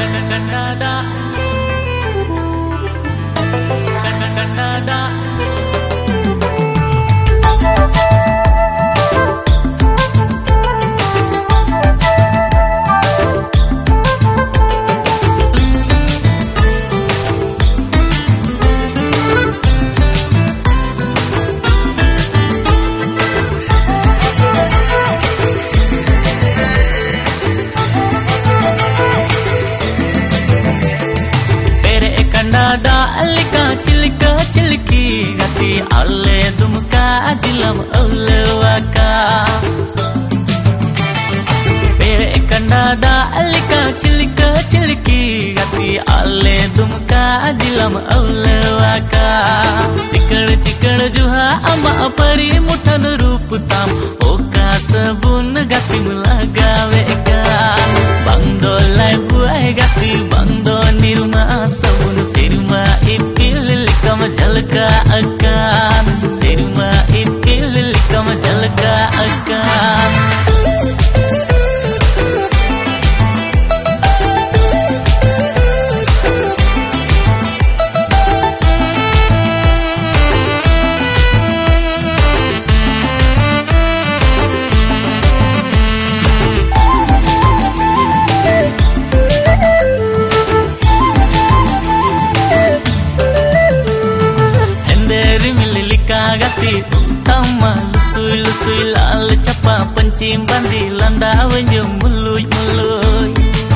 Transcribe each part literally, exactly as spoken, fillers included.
Nada alika cilika ciliki gati ale dumka ajilam awlewaka Bere kanada alika cilika ciliki gati ale dumka ajilam awlewaka Cikar cikar juha ama pari mutan rup tam oka sabun gati mulagaweka Bang dolai buai gati bang do nirma sabun sirma ipil likam jalka akan sirma ipil likam jalka akan gati utama lusui lusui lal capa pencim bandi landa wenjum muluy muluy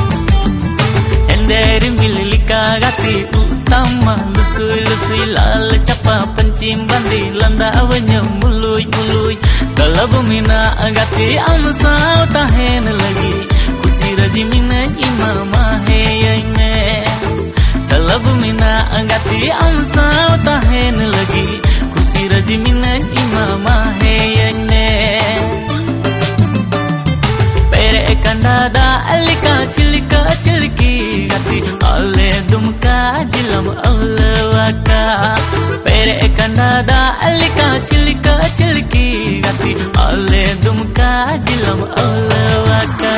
enderi mililika gati utama lusui lusui lal capa pencim bandi landa wenjum muluy muluy kalau bumina gati amsa tahen lagi kusi raji mina imama heyne kalau bumina gati amsa tahen lagi Raji minat imama heyne Pere kandada alika cilika ciliki gati ale dumka jilam awlewaka Pere kandada alika cilika ciliki gati ale dumka jilam awlewaka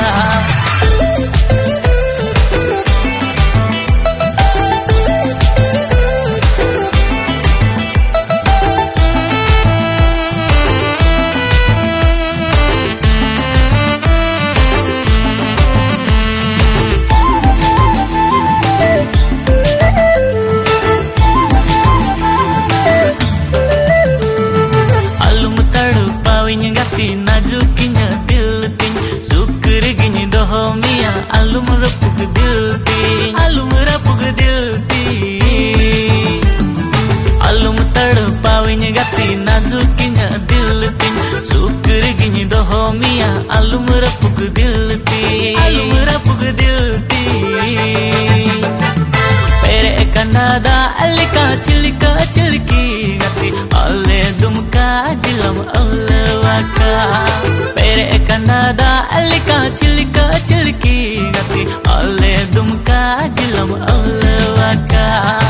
najukinya dilting syukur gini dohomia alum rapuk dilting alum rapuk dilting alum tadpawinya gati najukinya dilting syukur gini dohomia alum rapuk dilting alum rapuk dilting Pere kanada alika cilika ciliki gati ale dumka jilam awlewaka Pere kanada alika cilika ciliki gati ale dumka jilam awlewaka